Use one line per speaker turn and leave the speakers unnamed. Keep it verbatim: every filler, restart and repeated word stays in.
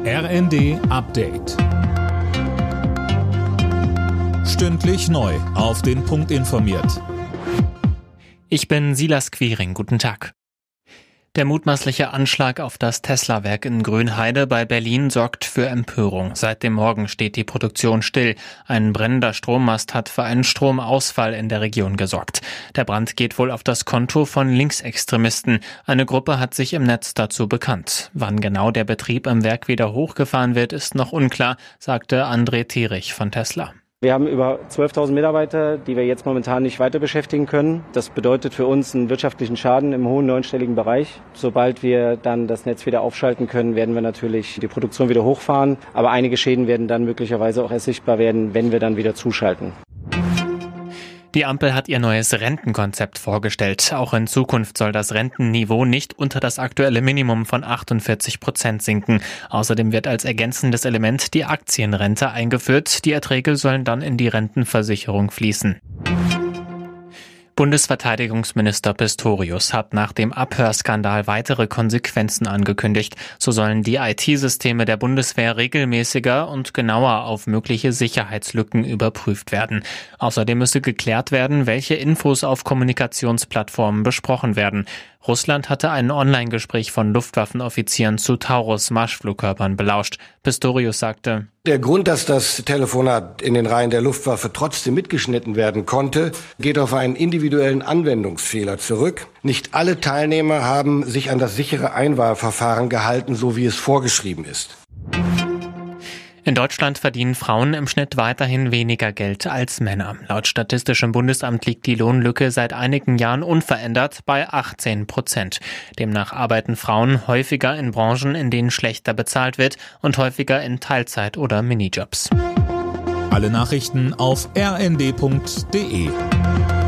R N D Update. Stündlich neu auf den Punkt informiert.
Ich bin Silas Quiring. Guten Tag. Der mutmaßliche Anschlag auf das Tesla-Werk in Grünheide bei Berlin sorgt für Empörung. Seit dem Morgen steht die Produktion still. Ein brennender Strommast hat für einen Stromausfall in der Region gesorgt. Der Brand geht wohl auf das Konto von Linksextremisten. Eine Gruppe hat sich im Netz dazu bekannt. Wann genau der Betrieb im Werk wieder hochgefahren wird, ist noch unklar, sagte André Thierich von Tesla.
Wir haben über zwölftausend Mitarbeiter, die wir jetzt momentan nicht weiter beschäftigen können. Das bedeutet für uns einen wirtschaftlichen Schaden im hohen neunstelligen Bereich. Sobald wir dann das Netz wieder aufschalten können, werden wir natürlich die Produktion wieder hochfahren. Aber einige Schäden werden dann möglicherweise auch erst sichtbar werden, wenn wir dann wieder zuschalten.
Die Ampel hat ihr neues Rentenkonzept vorgestellt. Auch in Zukunft soll das Rentenniveau nicht unter das aktuelle Minimum von achtundvierzig Prozent sinken. Außerdem wird als ergänzendes Element die Aktienrente eingeführt. Die Erträge sollen dann in die Rentenversicherung fließen. Bundesverteidigungsminister Pistorius hat nach dem Abhörskandal weitere Konsequenzen angekündigt. So sollen die I T-Systeme der Bundeswehr regelmäßiger und genauer auf mögliche Sicherheitslücken überprüft werden. Außerdem müsse geklärt werden, welche Infos auf Kommunikationsplattformen besprochen werden. Russland hatte ein Online-Gespräch von Luftwaffenoffizieren zu Taurus-Marschflugkörpern belauscht. Pistorius sagte:
Der Grund, dass das Telefonat in den Reihen der Luftwaffe trotzdem mitgeschnitten werden konnte, geht auf einen individuellen Anwendungsfehler zurück. Nicht alle Teilnehmer haben sich an das sichere Einwahlverfahren gehalten, so wie es vorgeschrieben ist.
In Deutschland verdienen Frauen im Schnitt weiterhin weniger Geld als Männer. Laut Statistischem Bundesamt liegt die Lohnlücke seit einigen Jahren unverändert bei achtzehn Prozent. Demnach arbeiten Frauen häufiger in Branchen, in denen schlechter bezahlt wird und häufiger in Teilzeit- oder Minijobs.
Alle Nachrichten auf r n d punkt d e.